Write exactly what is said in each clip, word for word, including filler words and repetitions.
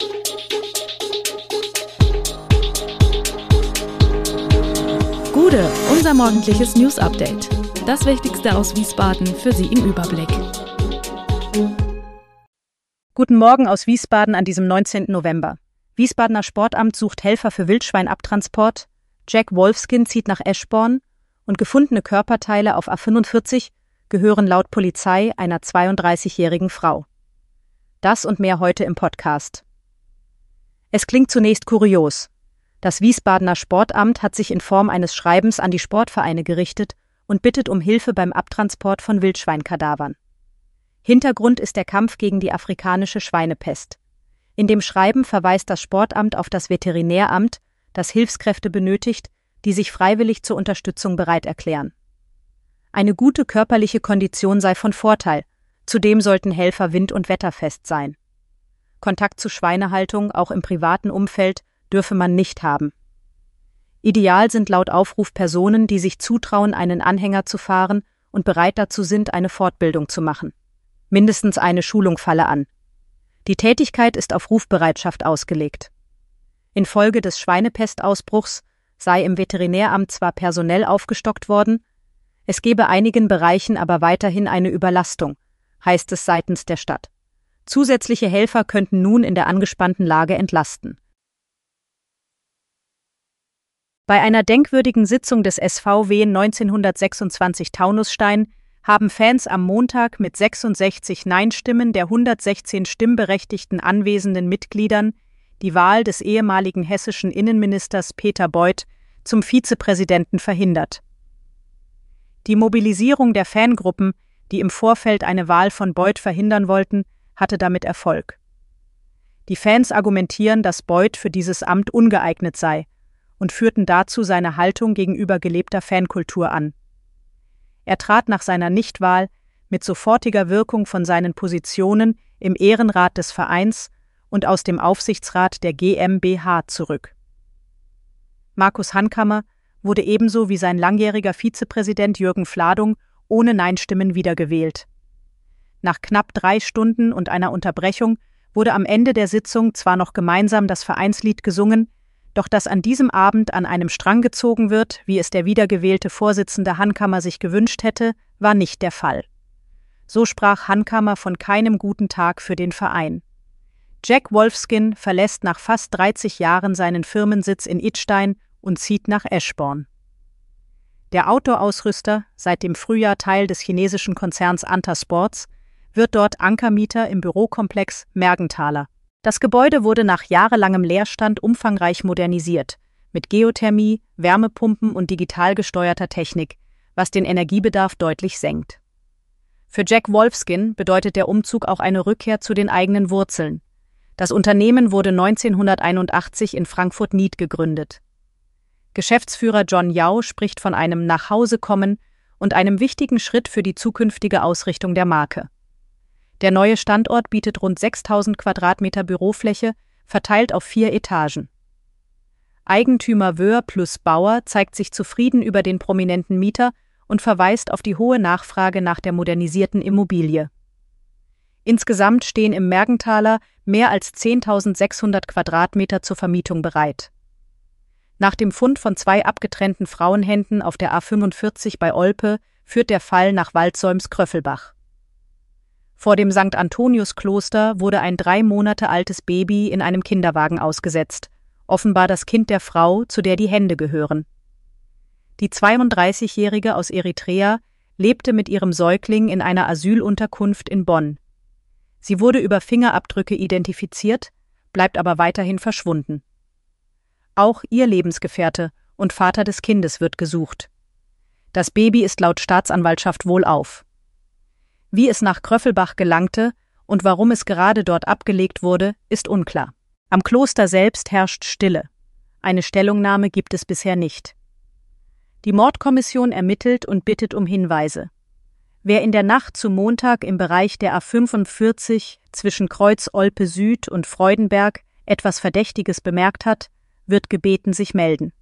Gude, unser morgendliches News-Update. Das Wichtigste aus Wiesbaden für Sie im Überblick. Guten Morgen aus Wiesbaden an diesem neunzehnten November. Wiesbadener Sportamt sucht Helfer für Wildschweinabtransport, Jack Wolfskin zieht nach Eschborn und gefundene Körperteile auf A fünfundvierzig gehören laut Polizei einer zweiunddreißigjährigen Frau. Das und mehr heute im Podcast. Es klingt zunächst kurios. Das Wiesbadener Sportamt hat sich in Form eines Schreibens an die Sportvereine gerichtet und bittet um Hilfe beim Abtransport von Wildschweinkadavern. Hintergrund ist der Kampf gegen die afrikanische Schweinepest. In dem Schreiben verweist das Sportamt auf das Veterinäramt, das Hilfskräfte benötigt, die sich freiwillig zur Unterstützung bereit erklären. Eine gute körperliche Kondition sei von Vorteil, zudem sollten Helfer wind- und wetterfest sein. Kontakt zu Schweinehaltung, auch im privaten Umfeld, dürfe man nicht haben. Ideal sind laut Aufruf Personen, die sich zutrauen, einen Anhänger zu fahren und bereit dazu sind, eine Fortbildung zu machen. Mindestens eine Schulung falle an. Die Tätigkeit ist auf Rufbereitschaft ausgelegt. Infolge des Schweinepestausbruchs sei im Veterinäramt zwar personell aufgestockt worden, es gebe einigen Bereichen aber weiterhin eine Überlastung, heißt es seitens der Stadt. Zusätzliche Helfer könnten nun in der angespannten Lage entlasten. Bei einer denkwürdigen Sitzung des S V W neunzehnhundertsechsundzwanzig Taunusstein haben Fans am Montag mit sechsundsechzig Nein-Stimmen der hundertsechzehn stimmberechtigten anwesenden Mitgliedern die Wahl des ehemaligen hessischen Innenministers Peter Beuth zum Vizepräsidenten verhindert. Die Mobilisierung der Fangruppen, die im Vorfeld eine Wahl von Beuth verhindern wollten, hatte damit Erfolg. Die Fans argumentieren, dass Beuth für dieses Amt ungeeignet sei und führten dazu seine Haltung gegenüber gelebter Fankultur an. Er trat nach seiner Nichtwahl mit sofortiger Wirkung von seinen Positionen im Ehrenrat des Vereins und aus dem Aufsichtsrat der GmbH zurück. Markus Hankamer wurde ebenso wie sein langjähriger Vizepräsident Jürgen Fladung ohne Nein-Stimmen wiedergewählt. Nach knapp drei Stunden und einer Unterbrechung wurde am Ende der Sitzung zwar noch gemeinsam das Vereinslied gesungen, doch dass an diesem Abend an einem Strang gezogen wird, wie es der wiedergewählte Vorsitzende Hankamer sich gewünscht hätte, war nicht der Fall. So sprach Hankamer von keinem guten Tag für den Verein. Jack Wolfskin verlässt nach fast dreißig Jahren seinen Firmensitz in Idstein und zieht nach Eschborn. Der Outdoor-Ausrüster, seit dem Frühjahr Teil des chinesischen Konzerns Anta Sports, wird dort Ankermieter im Bürokomplex Mergenthaler. Das Gebäude wurde nach jahrelangem Leerstand umfangreich modernisiert, mit Geothermie, Wärmepumpen und digital gesteuerter Technik, was den Energiebedarf deutlich senkt. Für Jack Wolfskin bedeutet der Umzug auch eine Rückkehr zu den eigenen Wurzeln. Das Unternehmen wurde neunzehnhunderteinundachtzig in Frankfurt-Nied gegründet. Geschäftsführer John Yao spricht von einem Nachhausekommen und einem wichtigen Schritt für die zukünftige Ausrichtung der Marke. Der neue Standort bietet rund sechstausend Quadratmeter Bürofläche, verteilt auf vier Etagen. Eigentümer Wöhr plus Bauer zeigt sich zufrieden über den prominenten Mieter und verweist auf die hohe Nachfrage nach der modernisierten Immobilie. Insgesamt stehen im Mergenthaler mehr als zehntausendsechshundert Quadratmeter zur Vermietung bereit. Nach dem Fund von zwei abgetrennten Frauenhänden auf der A fünfundvierzig bei Olpe führt der Fall nach Waldsäums-Kröffelbach. Vor dem Sankt Antonius-Kloster wurde ein drei Monate altes Baby in einem Kinderwagen ausgesetzt, offenbar das Kind der Frau, zu der die Hände gehören. Die zweiunddreißigjährige aus Eritrea lebte mit ihrem Säugling in einer Asylunterkunft in Bonn. Sie wurde über Fingerabdrücke identifiziert, bleibt aber weiterhin verschwunden. Auch ihr Lebensgefährte und Vater des Kindes wird gesucht. Das Baby ist laut Staatsanwaltschaft wohlauf. Wie es nach Kröffelbach gelangte und warum es gerade dort abgelegt wurde, ist unklar. Am Kloster selbst herrscht Stille. Eine Stellungnahme gibt es bisher nicht. Die Mordkommission ermittelt und bittet um Hinweise. Wer in der Nacht zu Montag im Bereich der A fünfundvierzig zwischen Kreuz Olpe Süd und Freudenberg etwas Verdächtiges bemerkt hat, wird gebeten, sich melden.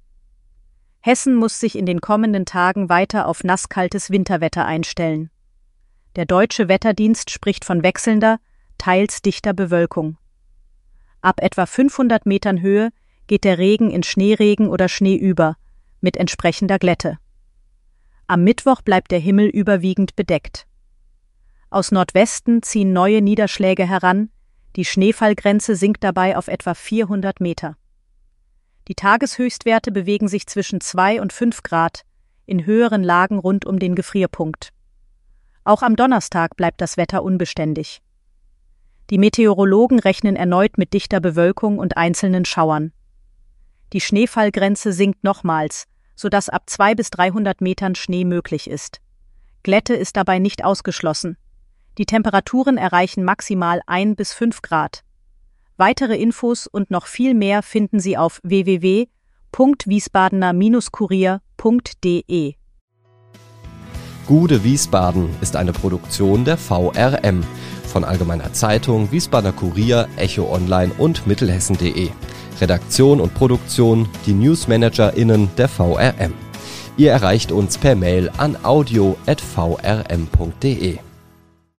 Hessen muss sich in den kommenden Tagen weiter auf nasskaltes Winterwetter einstellen. Der Deutsche Wetterdienst spricht von wechselnder, teils dichter Bewölkung. Ab etwa fünfhundert Metern Höhe geht der Regen in Schneeregen oder Schnee über, mit entsprechender Glätte. Am Mittwoch bleibt der Himmel überwiegend bedeckt. Aus Nordwesten ziehen neue Niederschläge heran, die Schneefallgrenze sinkt dabei auf etwa vierhundert Meter. Die Tageshöchstwerte bewegen sich zwischen zwei und fünf Grad, in höheren Lagen rund um den Gefrierpunkt. Auch am Donnerstag bleibt das Wetter unbeständig. Die Meteorologen rechnen erneut mit dichter Bewölkung und einzelnen Schauern. Die Schneefallgrenze sinkt nochmals, sodass ab zweihundert bis dreihundert Metern Schnee möglich ist. Glätte ist dabei nicht ausgeschlossen. Die Temperaturen erreichen maximal ein bis fünf Grad. Weitere Infos und noch viel mehr finden Sie auf w w w punkt wiesbadener Bindestrich kurier punkt d e. Gude Wiesbaden ist eine Produktion der V R M von Allgemeiner Zeitung, Wiesbadener Kurier, Echo Online und Mittelhessen punkt de. Redaktion und Produktion die NewsmanagerInnen der V R M. Ihr erreicht uns per Mail an audio at v r m punkt d e.